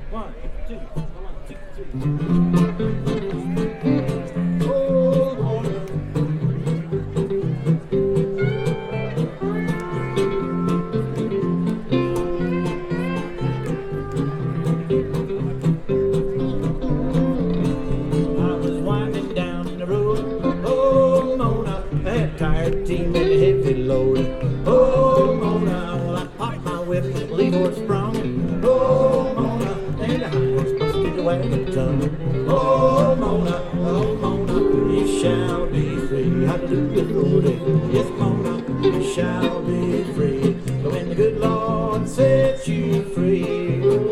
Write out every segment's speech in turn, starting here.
One, two, one, two, three. I was winding down the road. Oh, Mona, I had a tired team and a heavy load. Oh, Mona, well, I popped my whip, lead horse sprung. Oh, Mona, and the hind horse busted the wagon tongue. Oh, Mona, you shall be free. Hallelujah, Lord. Yes, Mona, you shall be free. When the good Lord sets you free.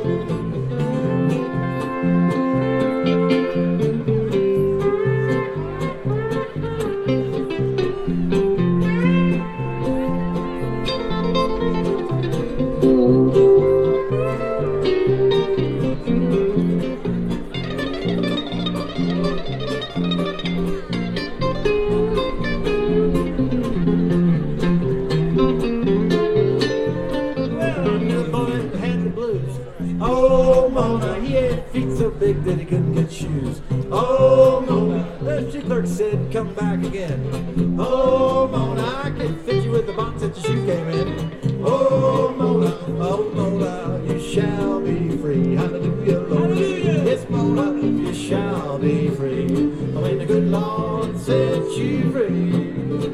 Oh, Mona, he had feet so big that he couldn't get shoes. Oh, Mona, the shoe clerk said, come back again. Oh, Mona, I can fit you with the box that your shoe came in. Oh, Mona, you shall be free. Hallelujah, Lord. Hallelujah. Yes, Mona, you shall be free. When the good Lord sets you free.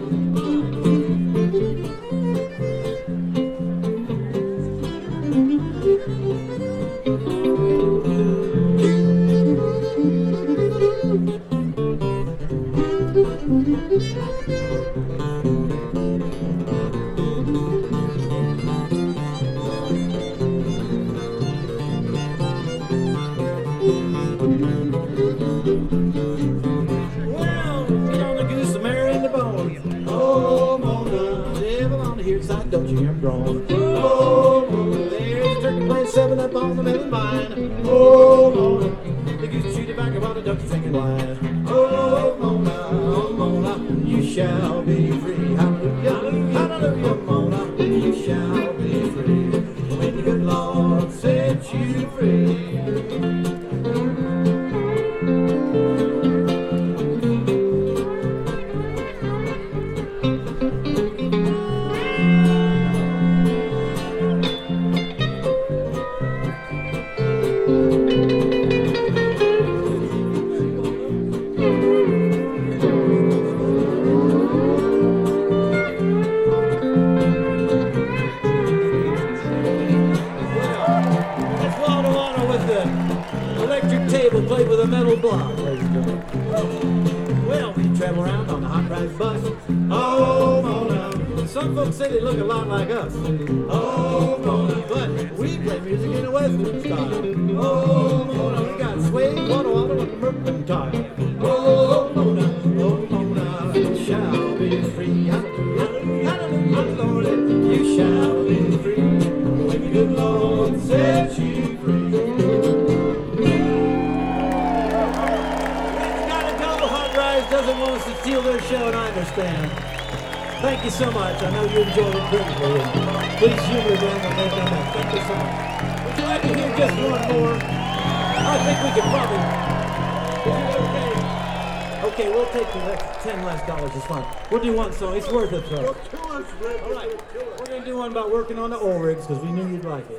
Well, get on the goose, the mare, and the bone. Oh, Mona, devil on the here side, don't you hear him groan? Oh, Mona, there's a turkey playing 7-up on the melon vine. Oh, Mona, the goose chewed tobacco while the duck's singing wine. Oh, Mona, you shall be free. Hallelujah, hallelujah, Mona, you shall be free. When the good Lord sets you free. Electric table played with a metal block, ladies and gentlemen. Well, we travel around on the hot rise bus. Oh, Mona, some folks say they look a lot like us. Oh, Mona, but we play music in a western style. Oh, Mona, we got swing, walla walla, and mercantile. Oh, Mona, you shall be free. Hallelujah, Lord, you shall be free. When the good Lord sets you free. Doesn't want us to steal their show, and I understand. Thank you so much. I know you enjoyed it greatly. Please humor them when they come back. Thank you so much. Would you like to hear just one more? I think we could probably. Is it okay? Okay, we'll take the next $10 less. It's fine. We'll do one song. It's worth it, though. All right. We're going to do one about working on the oil rigs because we knew you'd like it.